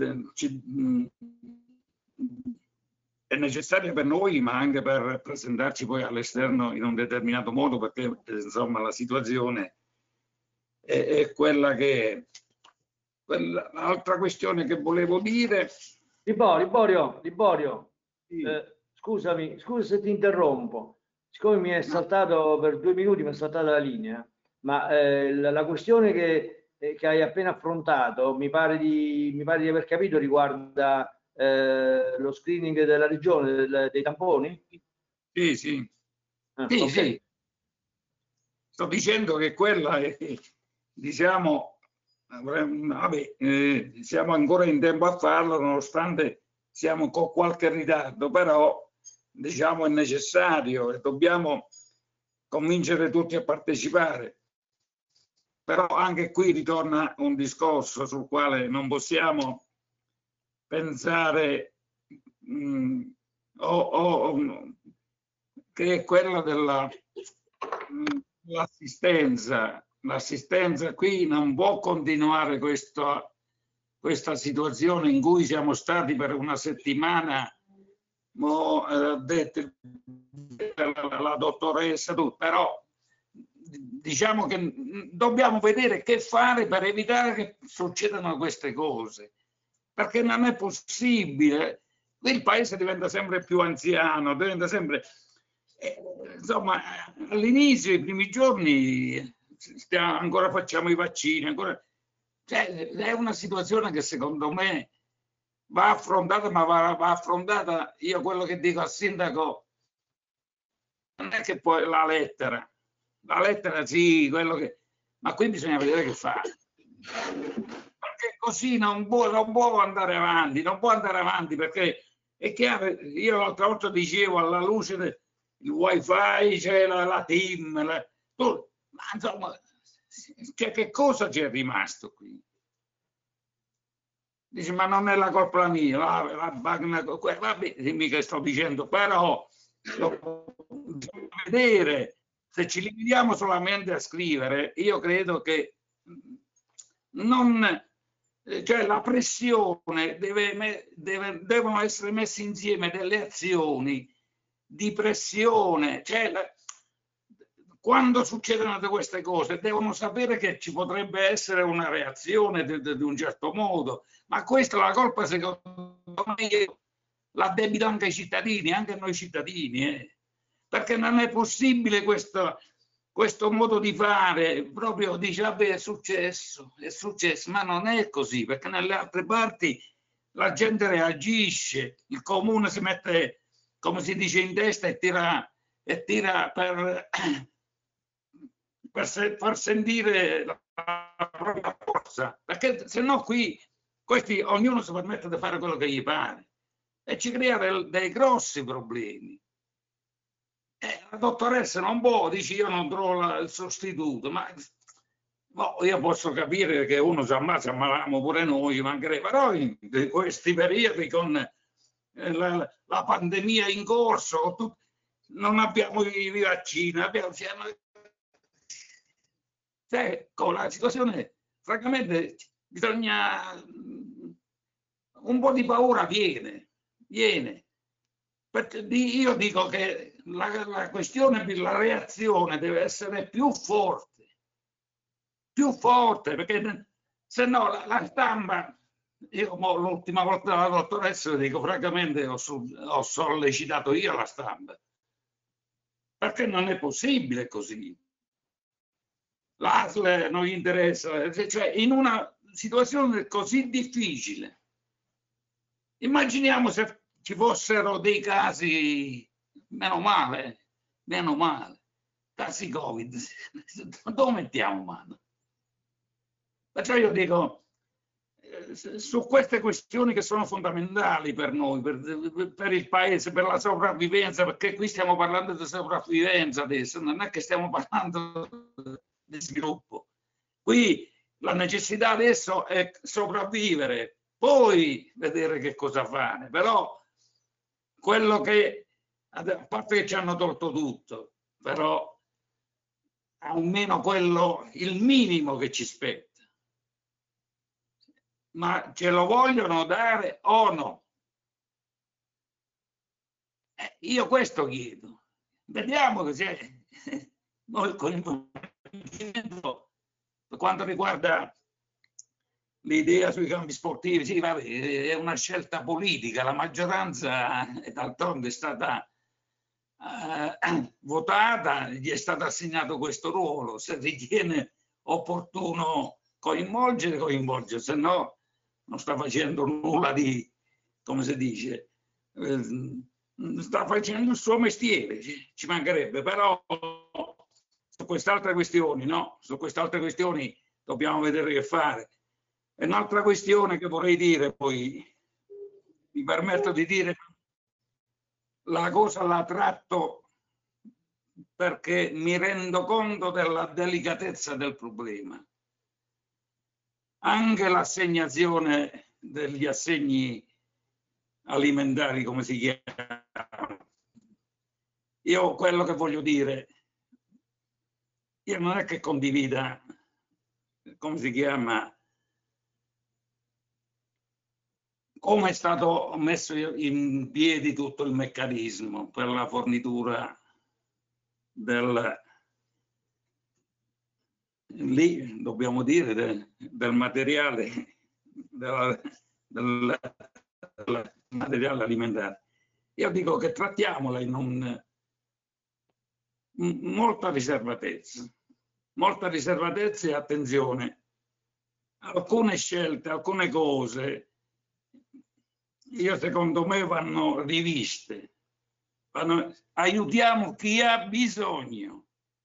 è necessaria per noi, ma anche per presentarci poi all'esterno in un determinato modo, perché insomma la situazione è quella che è. L'altra questione che volevo dire... Liborio, sì. Scusa se ti interrompo, siccome mi è saltato per 2 minuti, mi è saltata la linea, ma la questione che hai appena affrontato, mi pare di aver capito, riguarda lo screening della regione dei tamponi? Sì, sì. Okay. Sì. Sto dicendo che quella è, diciamo, vabbè, siamo ancora in tempo a farlo, nonostante siamo con qualche ritardo, però diciamo è necessario e dobbiamo convincere tutti a partecipare. Però anche qui ritorna un discorso sul quale non possiamo pensare che è quella dell'assistenza. L'assistenza qui non può continuare questa situazione in cui siamo stati per una settimana, detto la dottoressa, però diciamo che dobbiamo vedere che fare per evitare che succedano queste cose. perché non è possibile. Il paese diventa sempre più anziano, diventa sempre... insomma, all'inizio, i primi giorni, ancora facciamo i vaccini, ancora... Cioè, è una situazione che secondo me va affrontata, ma va affrontata, io quello che dico al sindaco, non è che poi la lettera sì, quello che... ma qui bisogna vedere che fare. Perché così non può andare avanti, non può andare avanti, perché è chiaro, io l'altra volta dicevo alla luce del wifi, c'è la team, ma insomma, cioè, che cosa c'è rimasto qui? Dice, ma non è la colpa mia, vabbè, dimmi che sto dicendo, però bisogna vedere, se ci limitiamo solamente a scrivere, io credo che non... Cioè la pressione devono essere messe insieme delle azioni di pressione, cioè quando succedono queste cose devono sapere che ci potrebbe essere una reazione di un certo modo, ma questa la colpa secondo me la debito anche ai cittadini, anche a noi cittadini, perché non è possibile questo modo di fare, proprio dice vabbè è successo, ma non è così, perché nelle altre parti la gente reagisce, il comune si mette, come si dice, in testa e tira per far sentire la propria forza, perché se no qui questi ognuno si permette di fare quello che gli pare e ci crea dei grossi problemi. La dottoressa non può, dice io non trovo il sostituto, ma io posso capire che uno si ammazza, ammaliamo pure noi, però in questi periodi con la pandemia in corso, non abbiamo i vaccini, con la situazione, francamente, bisogna un po' di paura viene. Perché io dico che la questione, la reazione deve essere più forte, perché se no la stampa, io l'ultima volta la dottoressa, dico francamente, ho sollecitato io la stampa, perché non è possibile così. L'ASL non gli interessa, cioè in una situazione così difficile. Immaginiamo se ci fossero dei casi, meno male, casi Covid, dove mettiamo mano? Perciò io dico, su queste questioni che sono fondamentali per noi, per il paese, per la sopravvivenza, perché qui stiamo parlando di sopravvivenza adesso, non è che stiamo parlando di sviluppo. Qui la necessità adesso è sopravvivere, poi vedere che cosa fare, però quello che, a parte che ci hanno tolto tutto, però almeno quello, il minimo che ci spetta. Ma ce lo vogliono dare o no? Io questo chiedo. Vediamo che c'è. Noi con il movimento, per quanto riguarda l'idea sui campi sportivi, sì, vabbè, è una scelta politica, la maggioranza d'altronde è stata votata, gli è stato assegnato questo ruolo, se ritiene opportuno coinvolge, se no non sta facendo nulla di, come si dice, sta facendo il suo mestiere, ci mancherebbe, però su queste altre questioni, no? Su queste altre questioni dobbiamo vedere che fare. E un'altra questione che vorrei dire, poi mi permetto di dire, la cosa la tratto perché mi rendo conto della delicatezza del problema. Anche l'assegnazione degli assegni alimentari, come si chiama. Io quello che voglio dire, io non è che condivida, come si chiama, come è stato messo in piedi tutto il meccanismo per la fornitura lì dobbiamo dire del materiale del materiale alimentare. Io dico che trattiamola in molta riservatezza e attenzione. Alcune scelte, alcune cose, secondo me vanno riviste. Aiutiamo chi ha bisogno.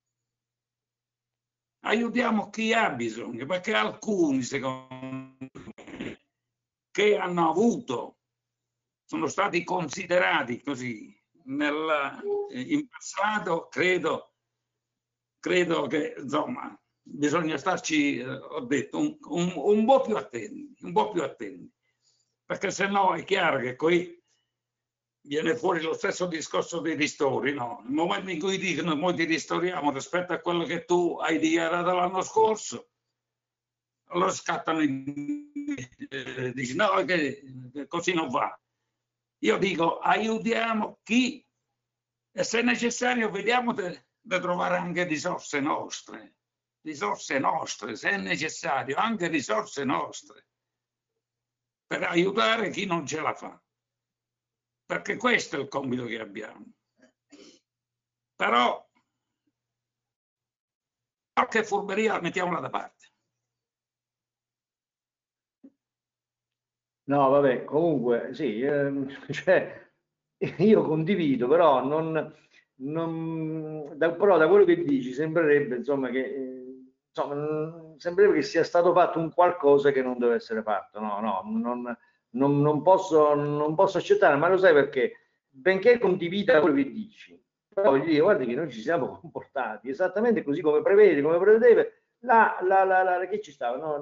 Aiutiamo chi ha bisogno, perché alcuni, secondo me, che hanno avuto, sono stati considerati così in passato, credo che insomma bisogna starci, ho detto, un po' più attenti, perché se no è chiaro che qui viene fuori lo stesso discorso dei ristori, no? Nel momento in cui dicono noi ti ristoriamo rispetto a quello che tu hai dichiarato l'anno scorso, allora scattano dici no, che così non va. Io dico aiutiamo chi, e se necessario vediamo di trovare anche risorse nostre, se è necessario, anche risorse nostre, per aiutare chi non ce la fa. Perché questo è il compito che abbiamo. Però qualche furberia mettiamola da parte. No, vabbè, comunque sì, cioè, io condivido, però però da quello che dici sembrerebbe, insomma, sembrerebbe che sia stato fatto un qualcosa che non deve essere fatto. No, non posso accettare, ma lo sai perché? Benché condivida quello che dici, però voglio dire, guarda che noi ci siamo comportati esattamente così come prevedeva che ci stava, no?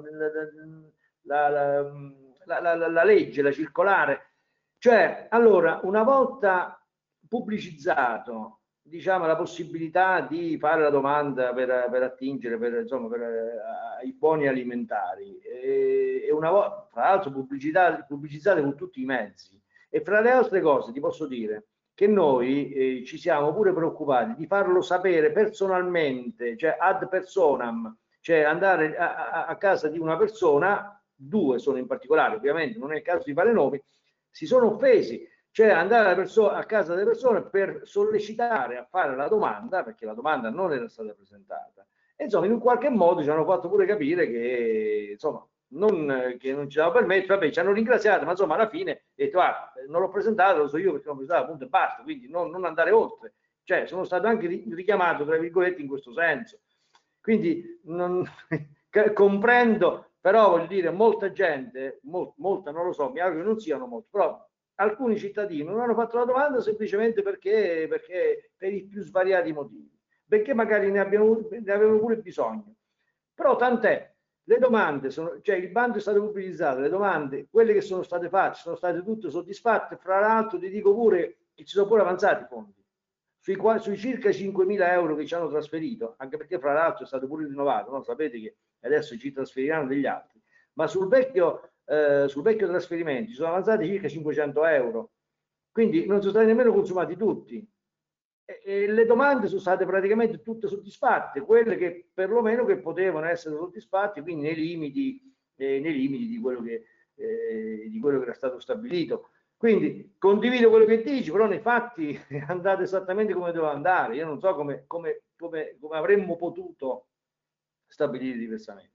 La legge, la circolare. Cioè, allora, una volta pubblicizzato, diciamo, la possibilità di fare la domanda per attingere ai buoni alimentari, e una volta, tra l'altro, pubblicizzate con tutti i mezzi, e fra le altre cose ti posso dire che noi ci siamo pure preoccupati di farlo sapere personalmente, cioè ad personam, cioè andare a casa di una persona, 2 sono in particolare, ovviamente non è il caso di fare nomi, si sono offesi, cioè andare a casa delle persone per sollecitare a fare la domanda, perché la domanda non era stata presentata. E insomma, in un qualche modo ci hanno fatto pure capire che insomma che non ci davano permesso, vabbè, ci hanno ringraziato, ma insomma alla fine detto, non l'ho presentato, lo so io perché l'ho presentato, punto e basta, quindi non andare oltre. Cioè sono stato anche richiamato, tra virgolette, in questo senso. Quindi comprendo, però voglio dire, molta gente, molta non lo so, mi auguro che non siano molti, però alcuni cittadini non hanno fatto la domanda semplicemente perché per i più svariati motivi, perché magari ne avevano pure bisogno. Però tant'è, le domande cioè il bando è stato pubblicizzato, le domande, quelle che sono state fatte, sono state tutte soddisfatte. Fra l'altro ti dico pure che ci sono pure avanzati i fondi sui circa 5.000 euro che ci hanno trasferito, anche perché fra l'altro è stato pure rinnovato, no? Sapete che adesso ci trasferiranno degli altri, ma sul vecchio trasferimento ci sono avanzati circa 500 euro, quindi non sono stati nemmeno consumati tutti, e le domande sono state praticamente tutte soddisfatte, quelle che perlomeno che potevano essere soddisfatte, quindi nei limiti di quello che era stato stabilito. Quindi condivido quello che dici, però nei fatti è andato esattamente come doveva andare. Io non so come avremmo potuto stabilire diversamente.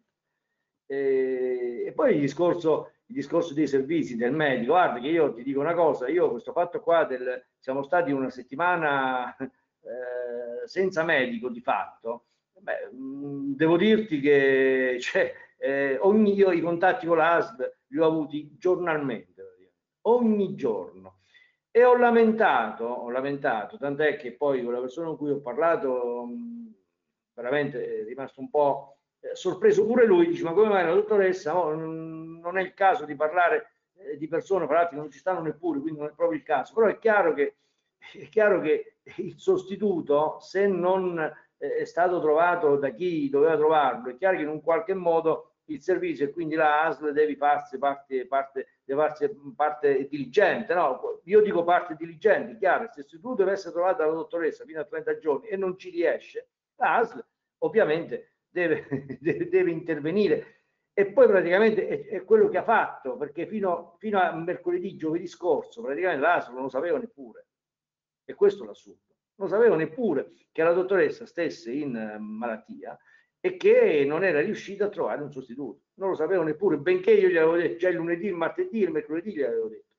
E poi il discorso dei servizi del medico. Guarda che io ti dico una cosa, io questo fatto qua siamo stati una settimana senza medico di fatto. Devo dirti che io i contatti con l'ASL li ho avuti giornalmente, ogni giorno, e ho lamentato, tant'è che poi con la persona con cui ho parlato veramente è rimasto un po' sorpreso pure lui, dice ma come mai la dottoressa, non è il caso di parlare di persone, fra l'altro non ci stanno neppure, quindi non è proprio il caso, però è chiaro che il sostituto, se non è stato trovato da chi doveva trovarlo, è chiaro che in un qualche modo il servizio, e quindi la ASL deve farsi parte diligente, no? Io dico parte diligente, chiaro, se il sostituto deve essere trovato dalla dottoressa fino a 30 giorni e non ci riesce, la ASL ovviamente deve intervenire. e poi praticamente è quello che ha fatto, perché fino a mercoledì, giovedì scorso, praticamente l'ASL non lo sapeva neppure. E questo è l'assurdo. Non sapeva neppure che la dottoressa stesse in malattia e che non era riuscita a trovare un sostituto. Non lo sapeva neppure, benché io gli avevo detto già il lunedì, il martedì, il mercoledì gli avevo detto.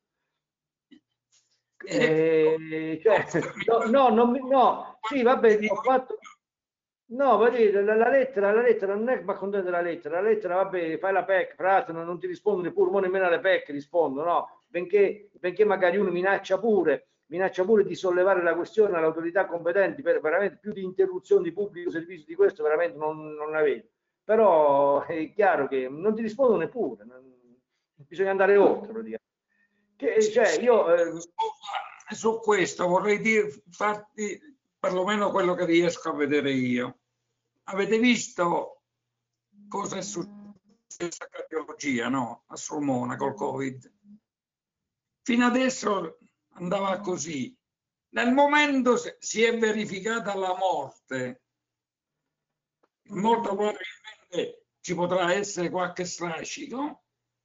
Cioè, no, sì, vabbè, ho fatto... No, va dire, la lettera non è che va contenta della lettera, la lettera, vabbè, fai la PEC, frate, non ti rispondo neppure, nemmeno alle PEC rispondo, no, benché magari uno minaccia pure di sollevare la questione all'autorità competenti per veramente più di interruzione di pubblico servizio di questo, veramente non la vedo. Però è chiaro che non ti rispondo neppure, bisogna andare oltre, praticamente. Cioè, io... Su questo vorrei farti perlomeno quello che riesco a vedere io. Avete visto cosa è successo a cardiologia, no? A Sulmona col Covid. Fino adesso andava così. Nel momento si è verificata la morte, molto probabilmente ci potrà essere qualche strascico.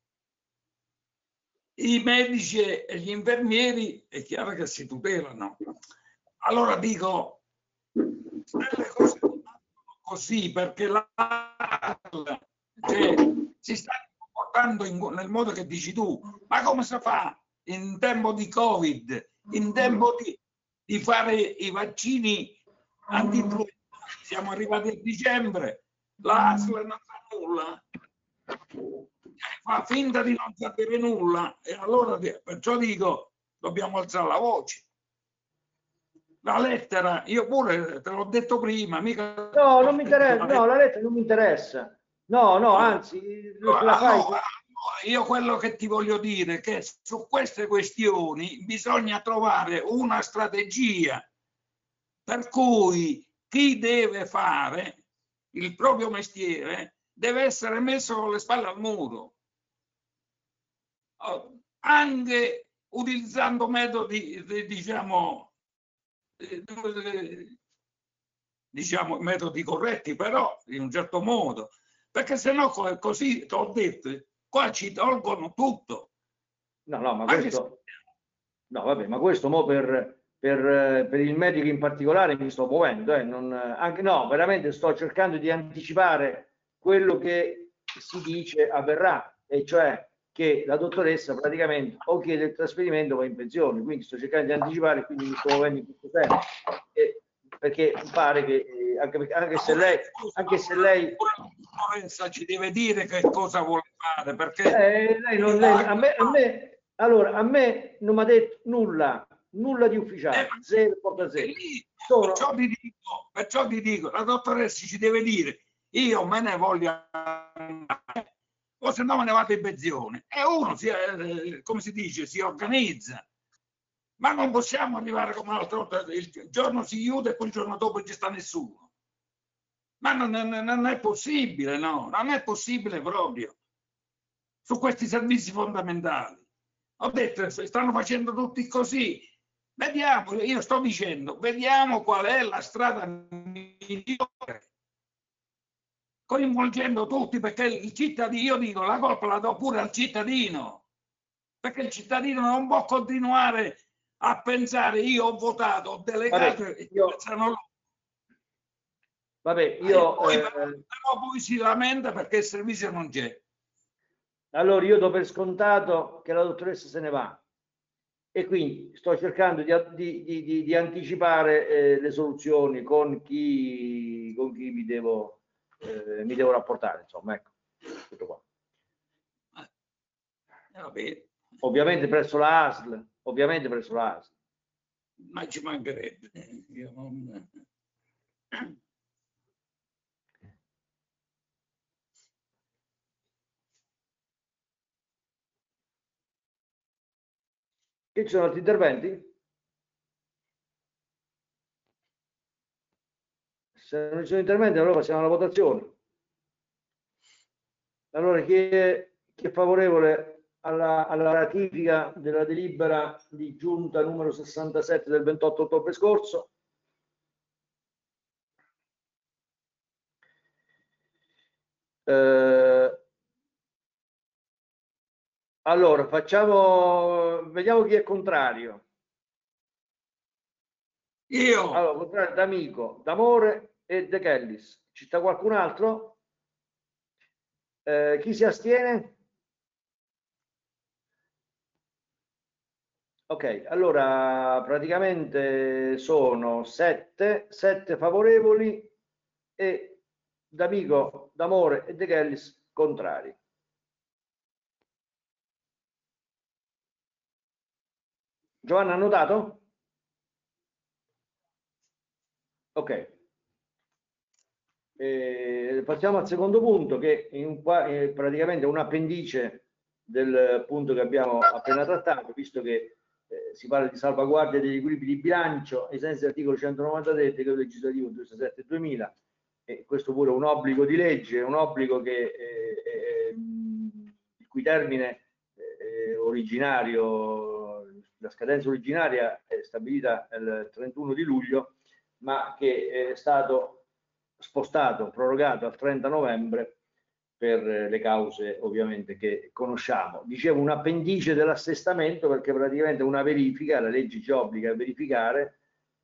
I medici e gli infermieri è chiaro che si tutelano. Allora dico, le cose così perché si sta comportando nel modo che dici tu, ma come si fa in tempo di Covid, in tempo di fare i vaccini anti-influenza? Siamo arrivati a dicembre, la ASL non fa nulla, fa finta di non sapere nulla, e allora perciò dico dobbiamo alzare la voce. La lettera, io pure te l'ho detto prima, mica... No, non mi interessa, no, la lettera non mi interessa. No, anzi, la fai... Io quello che ti voglio dire è che su queste questioni bisogna trovare una strategia per cui chi deve fare il proprio mestiere deve essere messo con le spalle al muro, anche utilizzando metodi, diciamo metodi corretti, però in un certo modo, perché se no così ti ho detto, qua ci tolgono tutto. No, ma questo... No, vabbè, ma questo mo per il medico in particolare mi sto muovendo, anche no, veramente sto cercando di anticipare quello che si dice avverrà, e cioè che la dottoressa praticamente o chiede il trasferimento o va in pensione, quindi sto cercando di anticipare, quindi mi sto muovendo in questo senso, perché pare che anche se lei ci deve dire che cosa vuole fare, perché a me non mi ha detto nulla di ufficiale, zero. Perciò ti dico, la dottoressa ci deve dire io me ne voglio andare, o se no me ne vado in pensione, e uno come si dice, si organizza, ma non possiamo arrivare come l'altra volta, il giorno si chiude e poi il giorno dopo non ci sta nessuno, ma non è possibile, no, non è possibile proprio su questi servizi fondamentali. Ho detto, stanno facendo tutti così, vediamo, io sto dicendo, vediamo qual è la strada migliore, coinvolgendo tutti, perché il cittadino, io dico, la colpa la do pure al cittadino, perché il cittadino non può continuare a pensare io ho votato, ho delegato, però poi si lamenta perché il servizio non c'è. Allora io do per scontato che la dottoressa se ne va, e quindi sto cercando di anticipare le soluzioni con chi mi devo rapportare, insomma, ecco, tutto qua. Ovviamente presso la ASL, Ma ci mancherebbe. Che ci sono altri interventi? Se non ci sono interventi, allora passiamo alla votazione. Allora, chi è favorevole alla ratifica della delibera di giunta numero 67 del 28 ottobre scorso? Allora, vediamo chi è contrario. Io. Allora, contrario D'Amico, D'Amore e De Kellis. Ci sta qualcun altro? Chi si astiene? Ok, allora praticamente sono 7 favorevoli e D'Amico, D'Amore e De Kellis contrari. Giovanna, ha notato? Ok. Passiamo al secondo punto, che è praticamente un appendice del punto che abbiamo appena trattato, visto che si parla di salvaguardia degli equilibri di bilancio ai sensi dell'articolo 193 del decreto legislativo 267/2000, e questo pure è un obbligo di legge, un obbligo il cui termine originario, la scadenza originaria è stabilita il 31 di luglio, ma che è stato spostato, prorogato al 30 novembre per le cause ovviamente che conosciamo. Dicevo un appendice dell'assestamento perché praticamente una verifica, la legge ci obbliga a verificare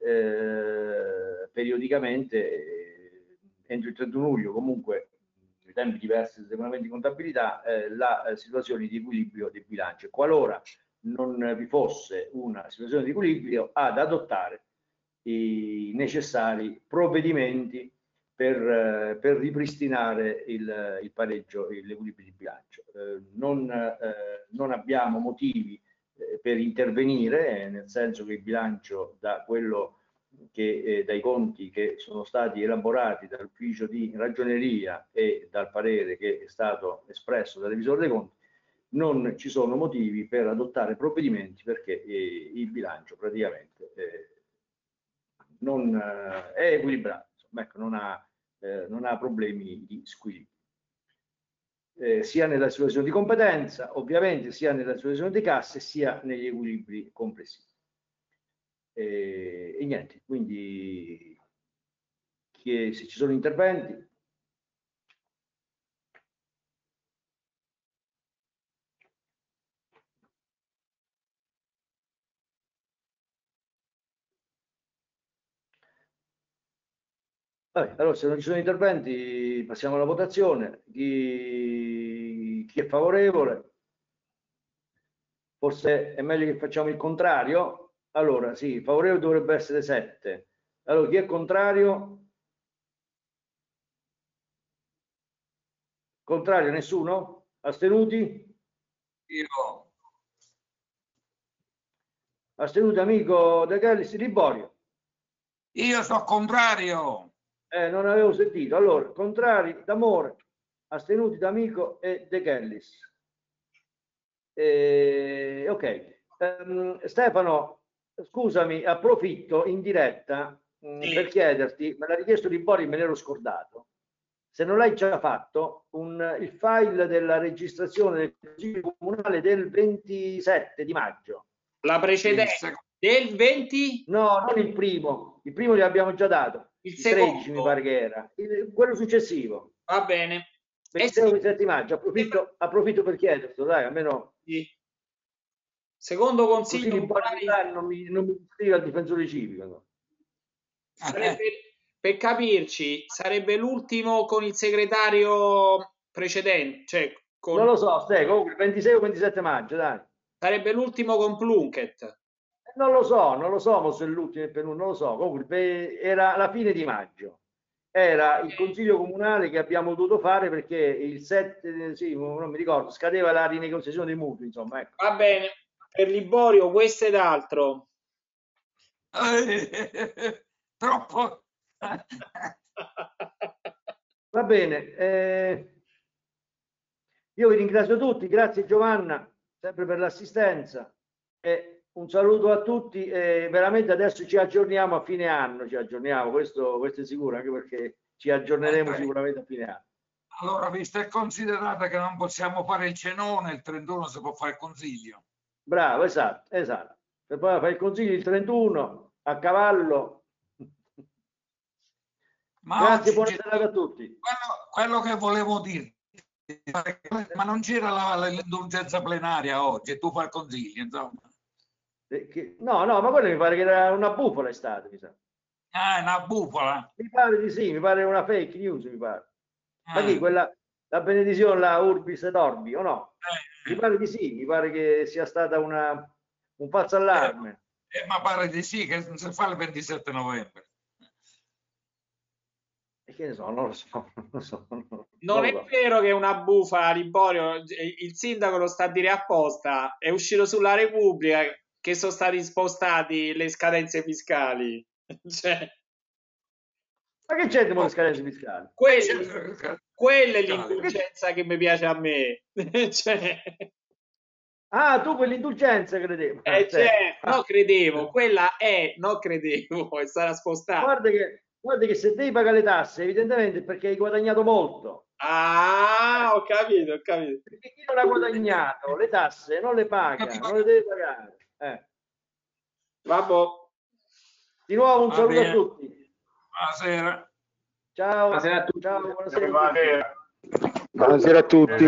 periodicamente entro il 31 luglio, comunque in tempi diversi del regolamento di contabilità, la situazione di equilibrio del bilancio. Qualora non vi fosse una situazione di equilibrio, ad adottare i necessari provvedimenti per ripristinare il pareggio, l'equilibrio di bilancio. Non abbiamo motivi per intervenire, nel senso che il bilancio, da quello dai conti che sono stati elaborati dall'ufficio di ragioneria e dal parere che è stato espresso dal revisore dei conti, non ci sono motivi per adottare provvedimenti perché il bilancio praticamente non è equilibrato, insomma, ecco, non ha problemi di squilibrio. Sia nella situazione di competenza, ovviamente, sia nella situazione di casse, sia negli equilibri complessivi. E niente, quindi se ci sono interventi. Vabbè, allora, se non ci sono interventi, passiamo alla votazione. Chi è favorevole? Forse è meglio che facciamo il contrario. Allora, sì, favorevole dovrebbe essere 7. Allora, chi è contrario? Contrario, nessuno? Astenuti? Io. Astenuti, amico De Kellis, Liborio? Io sono contrario. Non avevo sentito. Allora, contrari, D'Amore, astenuti, D'Amico e De Kellis. Ok. Stefano, scusami, approfitto in diretta per chiederti, me l'ha richiesto Liborio, me l'ero scordato. Se non l'hai già fatto, il file della registrazione del Consiglio Comunale del 27 di maggio. La precedente del 20? No, non il primo li abbiamo già dato. Il 13 mi pare che era. Quello successivo. Va bene. 27 maggio, approfitto per chiederlo, dai, almeno. Sì. Secondo consiglio comunale, non mi scrive al difensore civico. No? Per capirci, sarebbe l'ultimo con il segretario precedente, cioè non lo so, comunque il 26 o 27 maggio, dai. Sarebbe l'ultimo con Plunkett. Non lo so, se è l'ultimo non lo so, comunque era la fine di maggio. Era il consiglio comunale che abbiamo dovuto fare perché il 7, sì, non mi ricordo, scadeva la rinegoziazione dei mutui, insomma, ecco. Va bene, per Liborio questo ed altro. Troppo. Va bene, io vi ringrazio tutti, grazie Giovanna, sempre per l'assistenza, e un saluto a tutti, e veramente adesso ci aggiorniamo a fine anno, questo è sicuro, anche perché ci aggiorneremo sicuramente a fine anno. Allora, visto e considerato che non possiamo fare il cenone, il 31 si può fare il consiglio. Bravo, esatto. Per poi fare il consiglio il 31 a cavallo. Ma grazie, oggi buona serata a tutti. Quello che volevo dirti Ma non c'era l'indulgenza plenaria oggi, tu fai il consiglio, insomma. No, ma quello mi pare che era una bufala estate, mi sa. Ah, è una bufala. Mi pare di sì, mi pare una fake news, mi pare. Ma chi, quella, la benedizione, la Urbis et Orbi, o no? Mi pare di sì, mi pare che sia stata un falso allarme. Ma pare di sì, che si fa il 27 novembre. E che ne so, non lo so. Non è vero che è una bufala, Liborio, il sindaco lo sta a dire apposta, è uscito sulla Repubblica che sono stati spostati le scadenze fiscali. Cioè, ma che c'è con le scadenze fiscali? Quella è l'indulgenza che mi piace a me. Cioè, ah, tu quell'indulgenza credevo. No, credevo, quella è, no, credevo, è stata spostata. Guarda che se devi pagare le tasse, evidentemente è perché hai guadagnato molto. Ah, ho capito. Perché chi non ha guadagnato le tasse non le paga, non le deve pagare. Vabbè. Di nuovo un saluto a tutti. Buonasera. Ciao. Buonasera a tutti. Ciao, buonasera. Buonasera a tutti.